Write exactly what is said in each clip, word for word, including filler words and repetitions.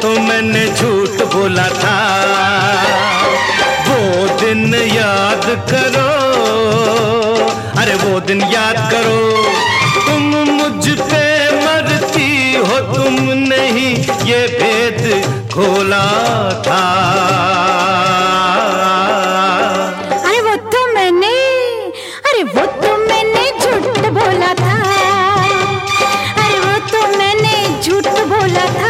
तो मैंने झूठ बोला था। वो दिन याद करो, अरे वो दिन याद करो, तुम मुझ पे मरती हो, तुमने ही ये भेद खोला था। अरे वो तो मैंने, अरे वो तो मैंने झूठ बोला था, अरे वो तो मैंने झूठ बोला था।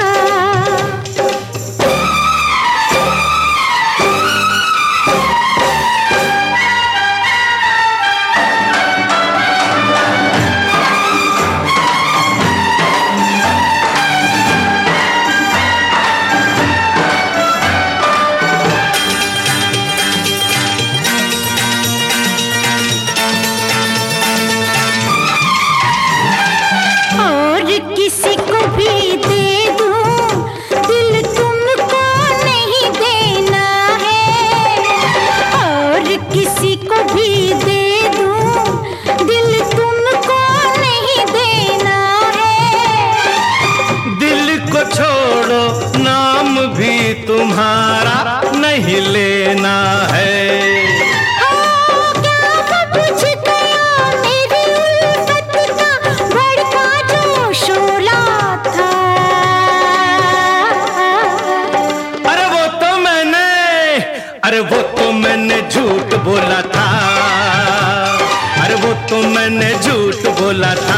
किसी को भी दे दूं, दिल तुमको नहीं देना है। और किसी को भी दे दूं, दिल तुमको नहीं देना है। दिल को छोड़ो, नाम भी तुम्हारा नहीं लेना है। अरे वो तो मैंने झूठ बोला था, अरे वो तो मैंने झूठ बोला था।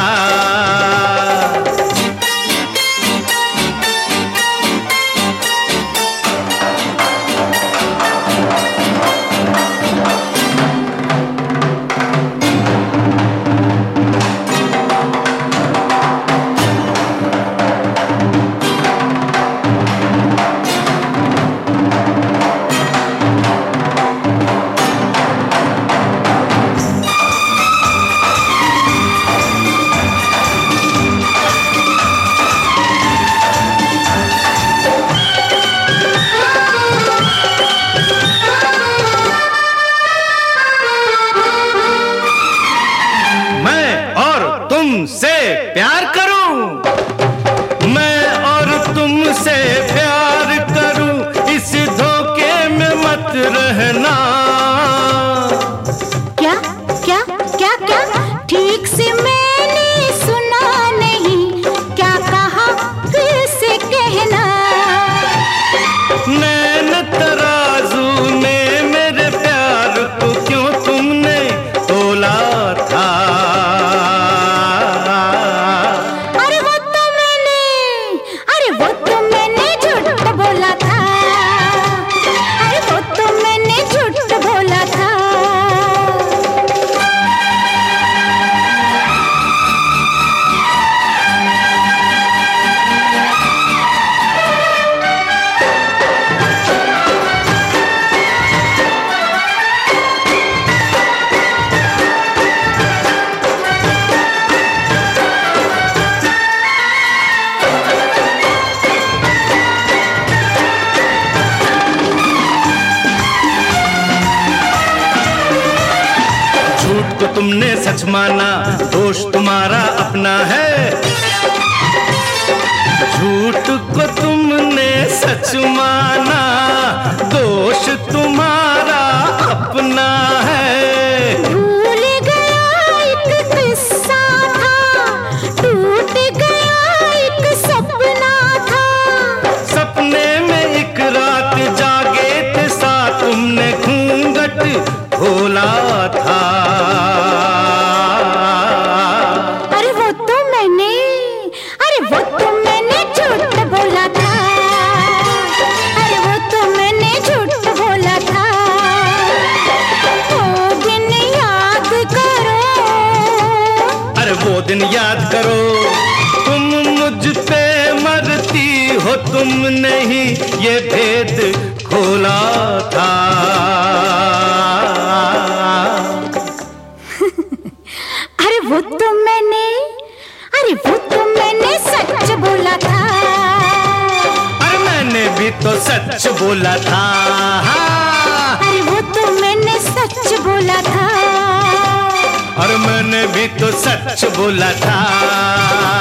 तुमसे प्यार करूं, मैं और तुमसे प्यार करूं, इस धोखे में मत रहना। क्या क्या क्या क्या ठीक से मैंने सुना नहीं, क्या कहा फिर से कहना। नैन तराजू में मेरे प्यार को क्यों तुमने तोला था। झूठ को तुमने सच माना, दोष तुम्हारा अपना है। झूठ को तुमने सच माना, दोष तुम्हारा अपना है। भूल गया एक किस्सा था, टूट गया एक सपना था। सपने में एक रात जागे थे साथ, तुमने घूंघट खोला था। अरे वो तो मैंने, अरे वो तो मैंने झूठ बोला था, अरे वो तो मैंने झूठ बोला था। वो दिन याद करो, अरे वो दिन याद करो, तुम मुझ पे मरती हो, तुमने ही ये भेद खोला था। अरे वो तो मैंने, अरे वो तो मैंने सच बोला था, अरे मैंने भी तो सच बोला था। अरे वो तो मैंने सच बोला था, और मैंने भी तो सच बोला था।